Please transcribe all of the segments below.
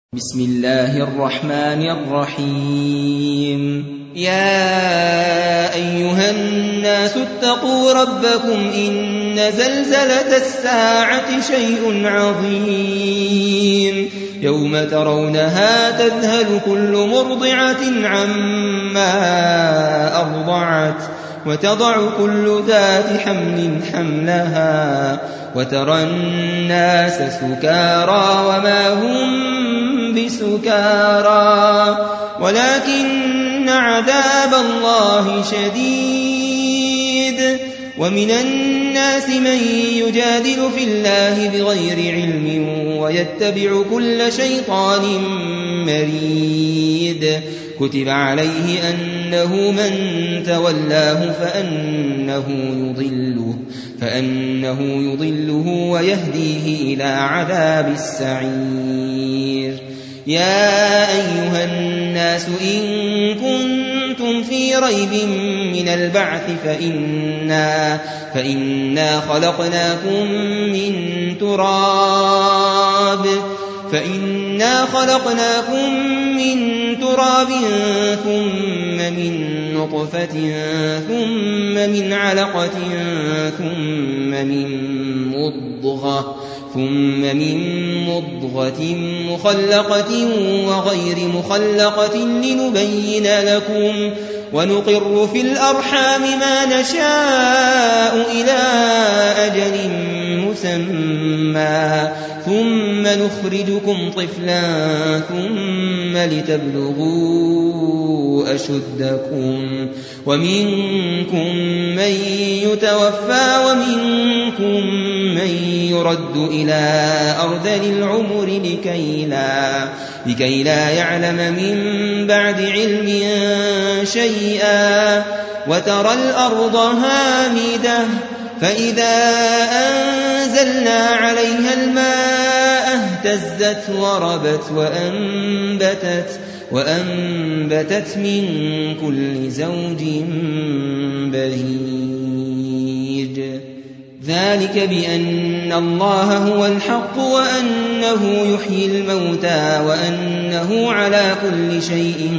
بسم الله الرحمن الرحيم يا أيها الناس اتقوا ربكم إن زلزلة الساعة شيء عظيم يوم ترونها تذهل كل مرضعة عما أرضعت وتضع كل ذات حمل حملها وترى الناس سكارى وما هم بسكارى ولكن عذاب الله شديد ومن الناس من يجادل في الله بغير علم ويتبع كل شيطان مريد كتب عليه أنه من تولاه فأنه يضله ويهديه إلى عذاب السعير يا أيها الناس إن كنتم في ريب من البعث فإنا خلقناكم من تراب ثم من نطفة ثم من علقة ثم من مضغة مخلقة وغير مخلقة لنبين لكم ونقر في الأرحام ما نشاء إلى أجل مسمى ثم نخرجكم طفلا ثم لتبلغوا أشدكم ومنكم من يتوفى ومنكم من يرد إلى أرذل العمر لكي لا يعلم من بعد علم شيئا وترى الأرض هامدة فإذا أنزلنا عليها الماء اهتزت وربت وأنبتت من كل زوج بهيج ذلك بأن الله هو الحق وأنه يحيي الموتى وأنه على كل شيء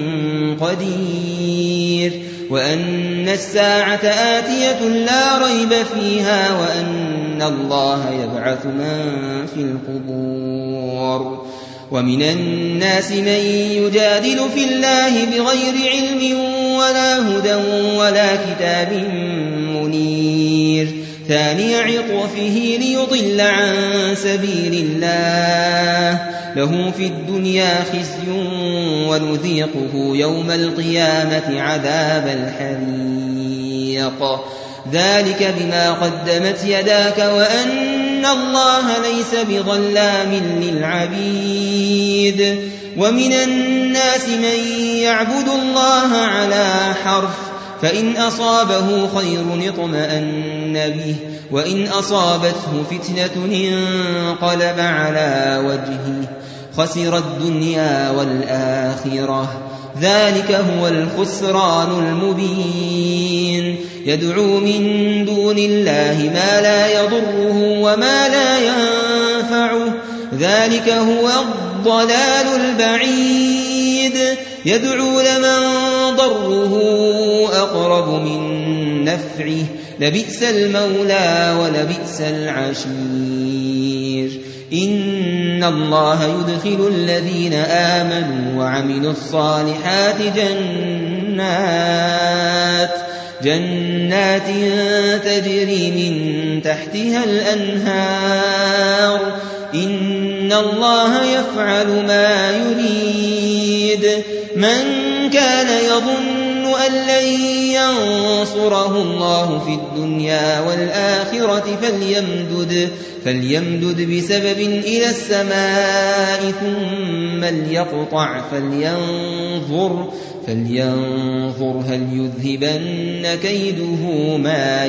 قدير وأن الساعة آتية لا ريب فيها وأن الله يبعث من في القبور ومن الناس من يجادل في الله بغير علم ولا هدى ولا كتاب منير ثاني عطفه ليضل عن سبيل الله له في الدنيا خزي ونذيقه يوم القيامة عذاب الحريق ذلك بما قدمت يداك وأن الله ليس بظلام للعبيد ومن الناس من يعبد الله على حرف فإن أصابه خير اطمأن به وإن أصابته فتنة انقلب على وجهه خسر الدنيا والآخرة ذلك هو الخسران المبين يدعو من دون الله ما لا يضره وما لا ينفعه ذلك هو الضلال البعيد يدعو لمن ضره أقرب من نفعه لبئس المولى ولبئس العشير إن الله يدخل الذين آمنوا وعملوا الصالحات جنات تجري من تحتها الأنهار إن الله يفعل ما يريد من كان يظن أن لن ينصره الله في الدنيا والآخرة فليمدد بسبب إلى السماء ثم ليقطع فلينظر هل يذهبن كيده ما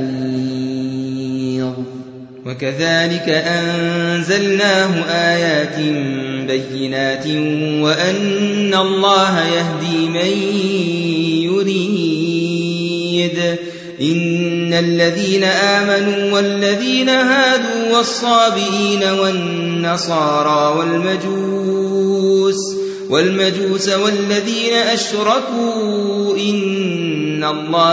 يغيظ وكذلك أنزلناه آيات بينات وأن الله يهدي من يريد إن الذين آمنوا والذين هادوا والصابئين والنصارى والمجوس والمجوس والذين أشركوا إن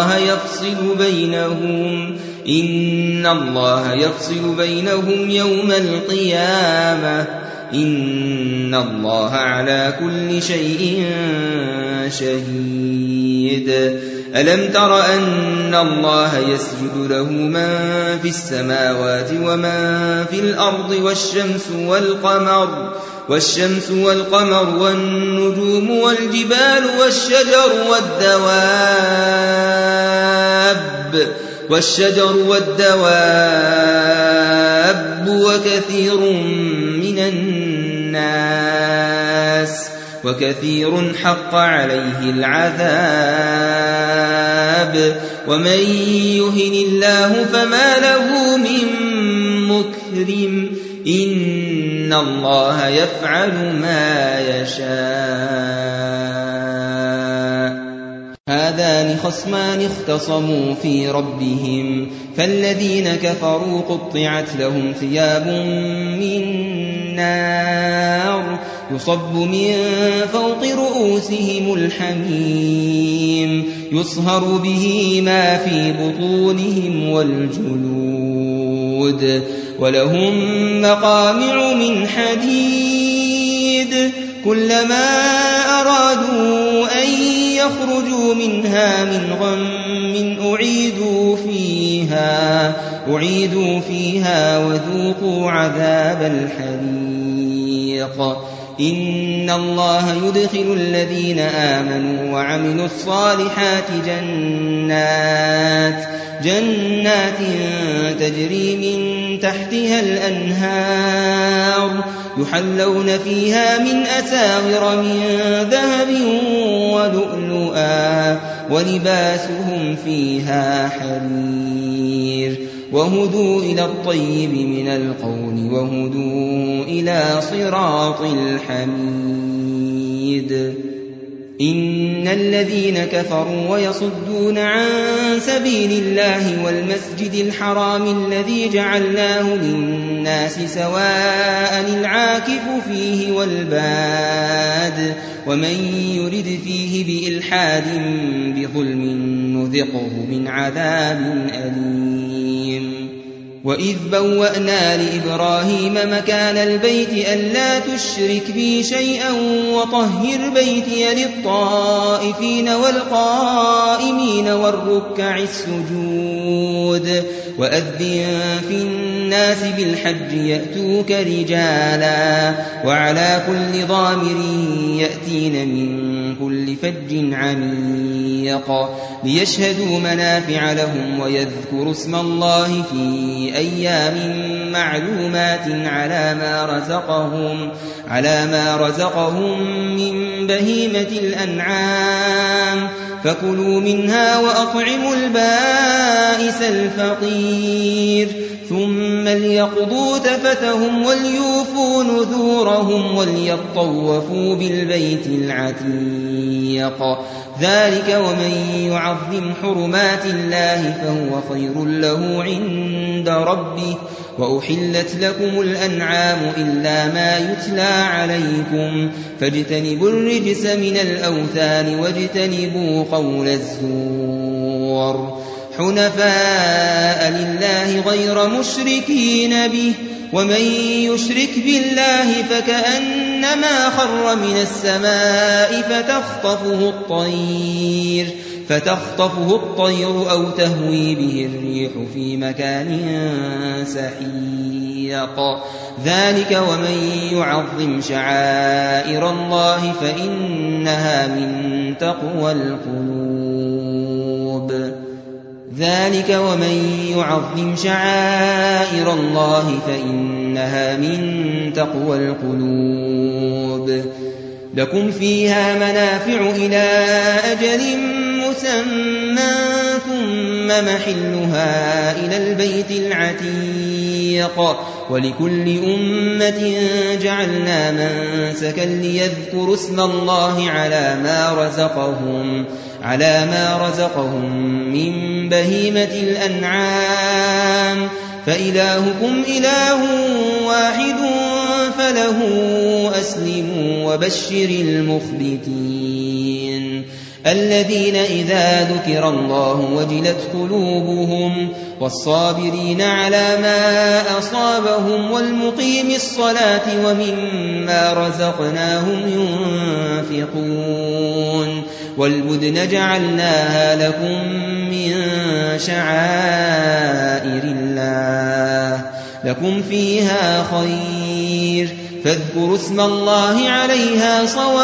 الله يفصل بينهم يوم القيامة إن الله على كل شيء شهيد ألم تر أن الله يسجد له من في السماوات ومن في الأرض والشمس والقمر والنجوم والجبال والشجر والدواب وكثير حق عليه العذاب ومن يهن الله فما له من مكرم إن الله يفعل ما يشاء هذان خصمان اختصموا في ربهم فالذين كفروا قطعت لهم ثياب من نار يصب من فوق رؤوسهم الحميم يصهر به ما في بطونهم والجلود ولهم مقامع من حديد كلما أرادوا أن يخرجوا منها من غم أعيدوا فيها وذوقوا عذاب الحريق إن الله يدخل الذين آمنوا وعملوا الصالحات جنات تجري من تحتها الأنهار يحلون فيها من أساور من ذهب ولؤلؤا ولباسهم فيها حرير وهدوا إلى الطيب من القول وهدوا إلى صراط الحميد إن الذين كفروا ويصدون عن سبيل الله والمسجد الحرام الذي جعلناه للناس سواء العاكف فيه والباد ومن يرد فيه بإلحاد بظلم نذقه من عذاب أليم وإذ بوأنا لإبراهيم مكان البيت ألا تشرك بي شيئا وطهر بيتي للطائفين والقائمين والركع السجود وأذن في الناس بالحج يأتوك رجالا وعلى كل ضامر يأتين من كل فج عميق ليشهدوا منافع لهم ويذكروا اسم الله في أيام معلومات على ما رزقهم من بهيمة الأنعام فكلوا منها وأطعموا البائس الفقير ثم ليقضوا تفتهم وليوفوا نذورهم وليطوفوا بالبيت العتيق ذلك ومن يعظم حرمات الله فهو خير له عند ربه وأحلت لكم الأنعام إلا ما يتلى عليكم فاجتنبوا الرجس من الأوثان واجتنبوا قول الزور حنفاء لله غير مشركين به ومن يشرك بالله فكأنما خر من السماء فتخطفه الطير أو تهوي به الريح في مكان سحيق ذلك ومن يعظم شعائر الله فإنها من تقوى القلوب لكم فيها منافع إلى أجل مسمى ثم محلها إلى البيت العتيق ولكل أمة جعلنا منسكا ليذكروا اسم الله على ما رزقهم من بهيمة الأنعام فإلهكم إله واحد فله وأسلموا وبشر المخبتين الذين إذا ذكر الله وجلت قلوبهم والصابرين على ما أصابهم والمقيم الصلاة ومما رزقناهم ينفقون والبدن جعلناها لكم من شعائر الله لكم فيها خير فاذكروا اسم الله عليها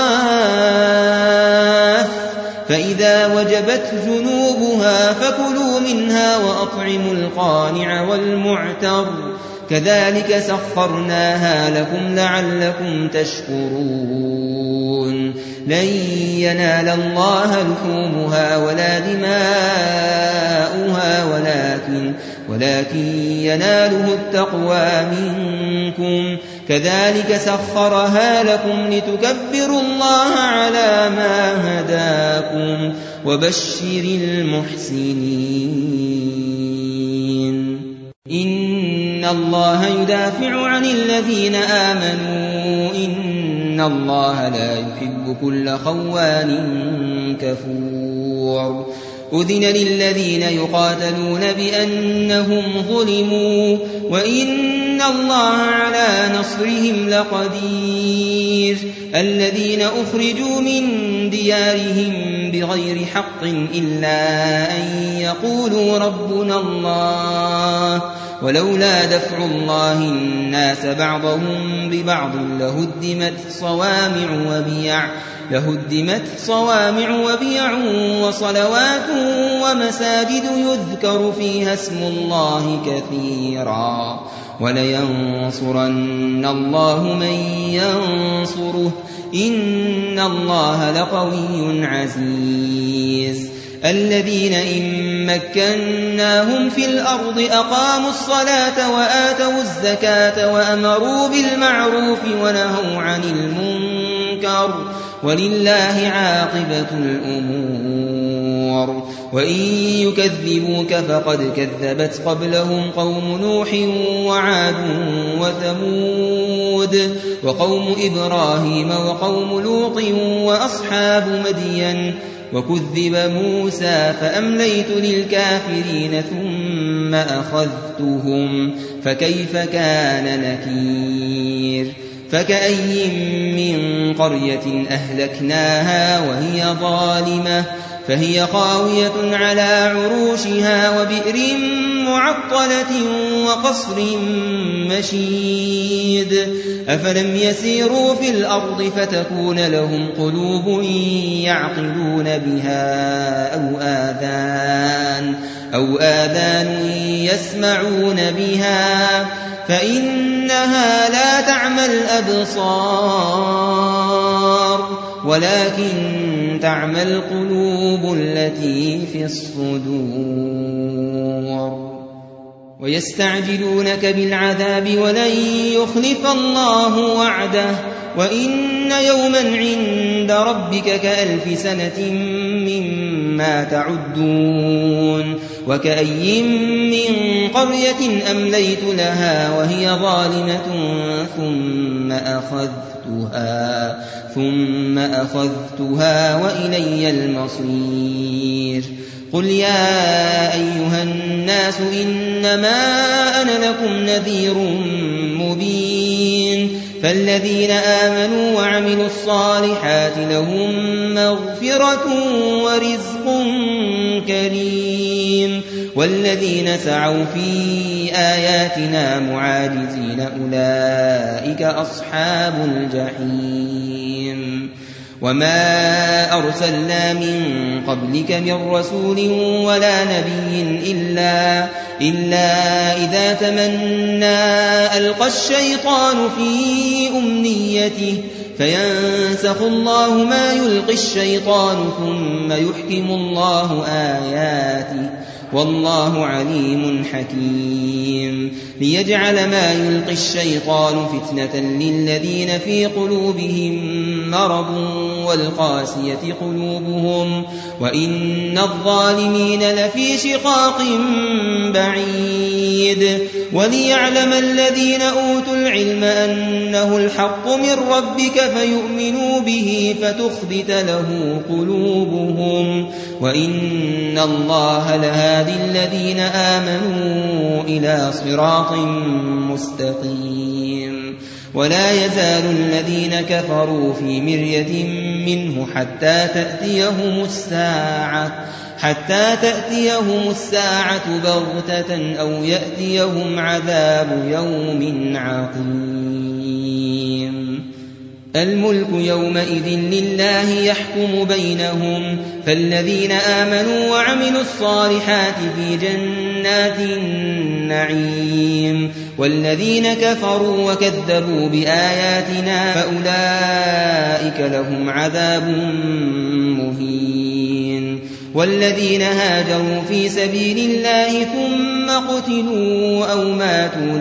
صواف فإذا وجبت جنوبها فكلوا منها وأطعموا القانع والمعتر كذلك سخرناها لكم لعلكم تشكرون لن ينال الله لحومها ولا دماؤها ولكن يناله التقوى منكم كذلك سخرها لكم لتكبروا الله على ما هداكم وبشر المحسنين إن الله يدافع عن الذين آمنوا إن الله لا يحب كل خوان كفور أذن للذين يقاتلون بأنهم ظلموا وإن الله على نصرهم لقدير الذين أخرجوا من ديارهم بغير حق إلا أن يقولوا ربنا الله ولولا دفع الله الناس بعضهم ببعض لهدمت صوامع وبيع وصلوات ومساجد يذكر فيها اسم الله كثيرا ولينصرن الله من ينصره إن الله لقوي عزيز الذين إن مكناهم في الأرض أقاموا الصلاة وآتوا الزكاة وأمروا بالمعروف ونهوا عن المنكر ولله عاقبة الأمور وإن يكذبوك فقد كذبت قبلهم قوم نوح وعاد وثمود وقوم إبراهيم وقوم لوط وأصحاب مدين وكذب موسى فأمليت للكافرين ثم أخذتهم فكيف كان نكير فكأي من قرية أهلكناها وهي ظالمة فهي خاوية على عروشها وبئر معطلة وقصر مشيد أفلم يسيروا في الأرض فتكون لهم قلوب يعقلون بها أو آذان يسمعون بها فإنها لا تعمى الأبصار ولكن تعمى القلوب التي في الصدور ويستعجلونك بالعذاب ولن يخلف الله وعده وإن يوما عند ربك كألف سنة مما تعدون وكأي من قرية أمليت لها وهي ظالمة ثم أخذتها وإلي المصير قل يا أيها الناس إنما أنا لكم نذير مبين فالذين آمنوا وعملوا الصالحات لهم مغفرة ورزق كريم والذين سعوا في آياتنا معاجزين أولئك أصحاب الجحيم وما أرسلنا من قبلك من رسول ولا نبي إلا إذا تمنى ألقى الشيطان في أمنيته فينسخ الله ما يلقي الشيطان ثم يحكم الله آياته والله عليم حكيم ليجعل ما يلقي الشيطان فتنة للذين في قلوبهم مرض والقاسية قلوبهم وإن الظالمين لفي شقاق بعيد وليعلم الذين أوتوا العلم أنه الحق من ربك فيؤمنوا به فتخبت له قلوبهم وإن الله لهادي الذين آمنوا إلى صراط مستقيم ولا يزال الذين كفروا في مرية منه حتى تأتيهم الساعة بغتة أو يأتيهم عذاب يوم عقيم الملك يومئذ لله يحكم بينهم فالذين آمنوا وعملوا الصالحات في جنات النعيم والذين كفروا وكذبوا بآياتنا فأولئك لهم عذاب مهين والذين هاجروا في سبيل الله ثم قتلوا أو ماتوا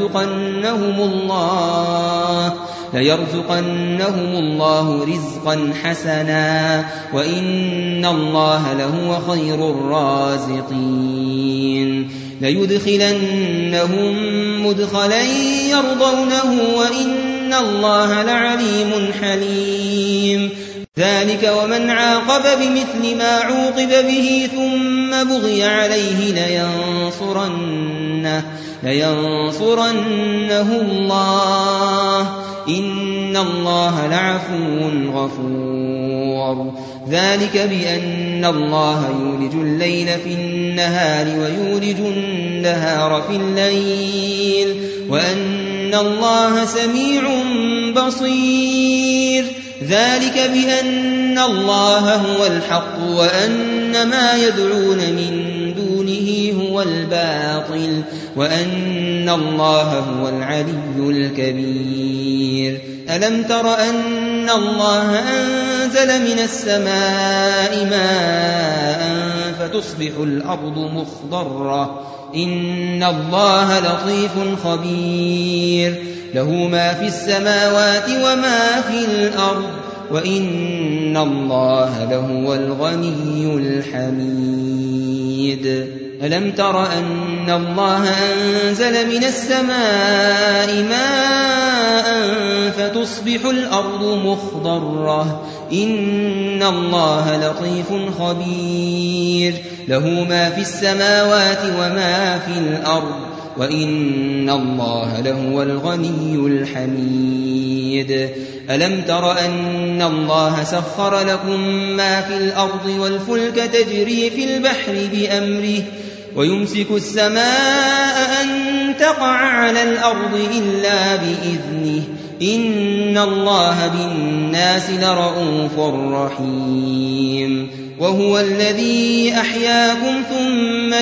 ليرزقنهم الله رزقا حسنا وإن الله لهو خير الرازقين ليدخلنهم مدخلا يرضونه وإن الله لعليم حليم ذلك ومن عاقب بمثل ما عوقب به ثم بغي عليه لينصرنه الله إن الله لعفو غفور ذلك بأن الله يولج الليل في النهار ويولج النهار في الليل وأن الله سميع بصير ذلك بأن الله هو الحق وأن ما يدعون من دونه هو الباطل وأن الله هو العلي الكبير ألم تر أن الله أنزل من السماء ماء فتصبح الأرض مخضرة إن الله لطيف خبير له ما في السماوات وما في الأرض وإن الله لهو الغني الحميد ألم تر أن الله أنزل من السماء ماء فتصبح الأرض مخضرة إن الله لطيف خبير له ما في السماوات وما في الأرض وإن الله لهو الغني الحميد ألم تر أن الله سخر لكم ما في الأرض والفلك تجري في البحر بأمره ويمسك السماء أن تقع على الأرض إلا بإذنه إن الله بالناس لرءوف رحيم وهو الذي أحياكم ثم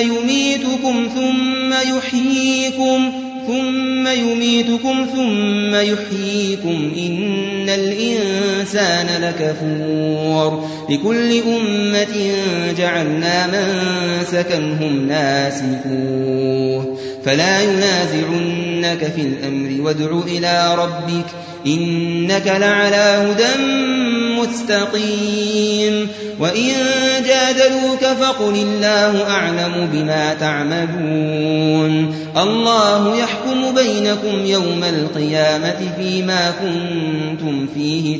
يميتكم ثم يحييكم إن الإنسان لكفور لكل أمة جعلنا منسكا هم ناسكوه فلا ينازعنك في الأمر وادع إلى ربك إنك لعلى هدى مستقيم وإن جادلوك فقل الله أعلم بما تعملون الله يحكم بينكم يوم القيامة فيما كنتم فيه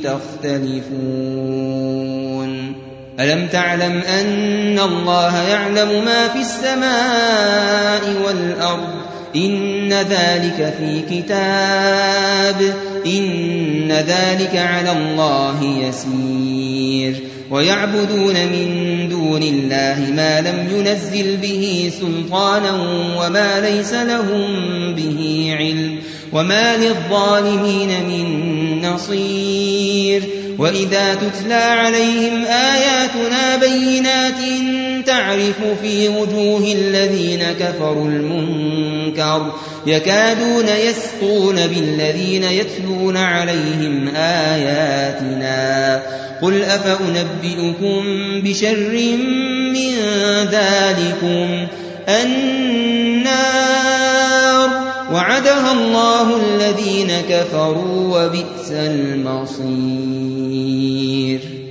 تختلفون ألم تعلم أن الله يعلم ما في السماء والأرض إن ذلك في كتاب إن ذلك على الله يسير ويعبدون من دون الله ما لم ينزل به سلطانا وما ليس لهم به علم وما للظالمين من نصير وإذا تتلى عليهم آياتنا بينات تعرف في وجوه الذين كفروا المنكر يكادون يسطون بالذين يتلون عليهم آياتنا قل أفأنبئكم بشر من ذلكم النار وعدها الله الذين كفروا وبئس المصير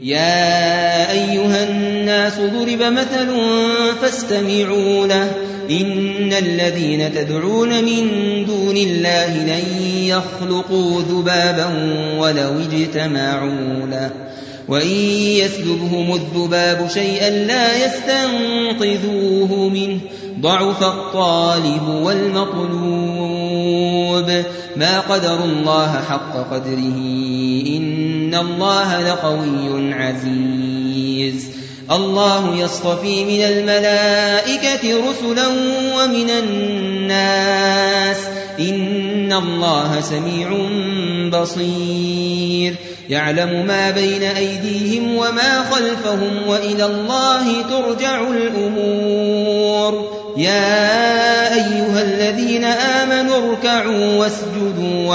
يا أيها الناس ضرب مثل فاستمعوا له إن الذين تدعون من دون الله لن يخلقوا ذبابا ولو اجتمعوا له وإن يسلبهم الذباب شيئا لا يستنقذوه منه ضعف الطالب والمطلوب ما قدروا الله حق قدره إن الله لقوي عزيز الله يصطفي من الملائكة رسلا ومن الناس إن الله سميع بصير يعلم ما بين أيديهم وما خلفهم وإلى الله ترجع الأمور يا أيها الذين آمنوا اركعوا واسجدوا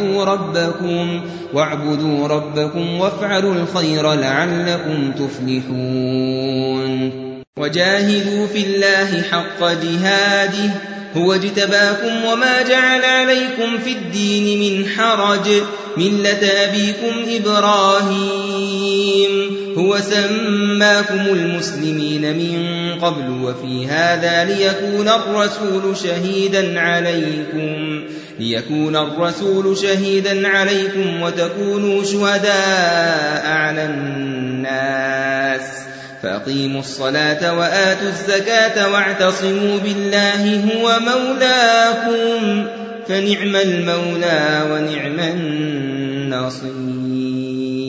واعبدوا ربكم وافعلوا الخير لعلكم تفلحون وجاهدوا في الله حق جهاده هو اجتباكم وما جعل عليكم في الدين من حرج ملة أبيكم إبراهيم هو سماكم المسلمين من قبل وفي هذا ليكون الرسول شهيدا عليكم وتكونوا شهداء على الناس فأقيموا الصلاة وآتوا الزكاة واعتصموا بالله هو مولاكم فنعم المولى ونعم النصير